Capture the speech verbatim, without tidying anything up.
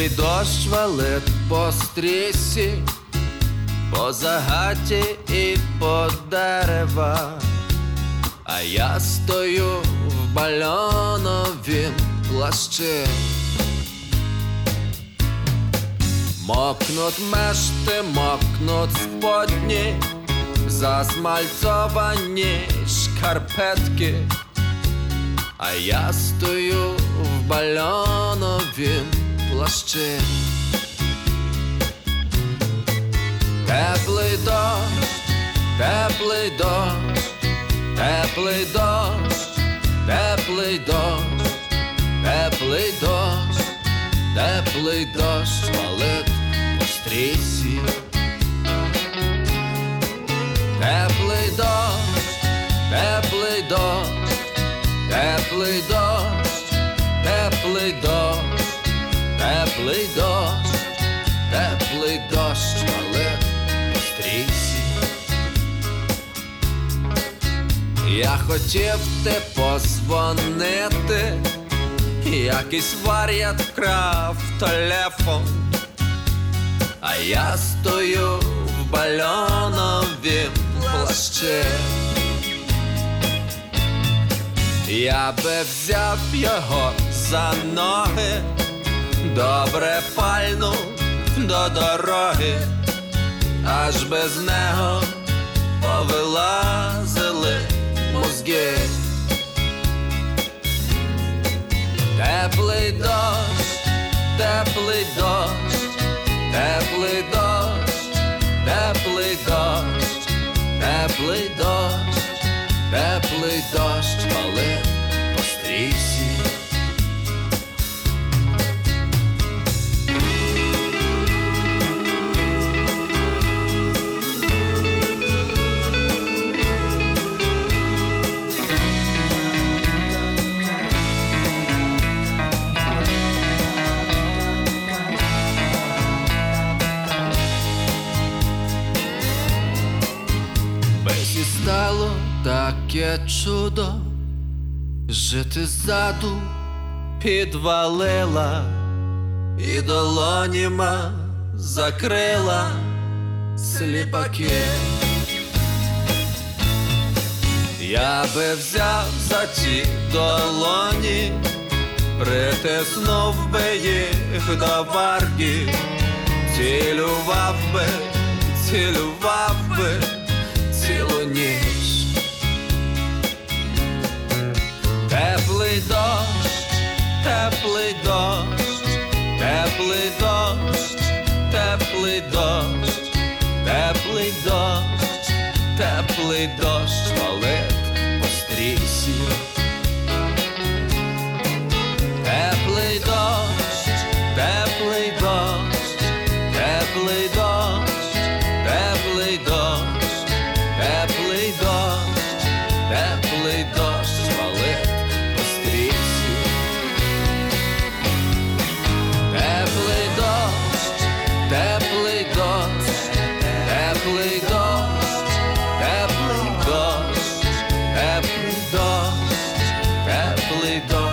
Теплий дощ валить по стрісі, по загаті і по дерева, а я стою в бальоновім плащі. Мокнуть мешти, мокнуть сподні, засмальцовані шкарпетки, а я стою в бальоновім плащі. Теплий дощ, теплий дощ, теплий дощ, теплий дощ, теплий дощ, теплий дощ валить по стрісі. Теплий дощ, теплий дощ, теплий дощ, теплий дощ, теплий дощ, теплий дощ валить по стрісі. Я хотів ти позвонити, якийсь вар'ят вкрав телефон, а я стою в бальоновім плащі. Я би взяв його за ноги, добре пальнув до дороги, аж без нього повилазили мозги. Теплий дощ, теплий дощ, теплий дощ, теплий дощ, теплий дощ, теплий дощ валить по стрісі. І стало таке чудо, жити ззаду підвалила і долоніма закрила сліпаки. Я би взяв за ті долоні, притиснув би їх до варги, цілював би, цілював би цілу ніч. Теплий дощ, теплий дощ, теплий дощ, теплий дощ, теплий дощ, теплий дощ валить по стрісі. Теплий дощ, теплий дощ, теплий дощ, теплий дощ, теплий дощ, теплий дощ валить по стрісі. Теплий дощ, теплий дощ, теплий дощ, теплий дощ, теплий дощ, теплий дощ.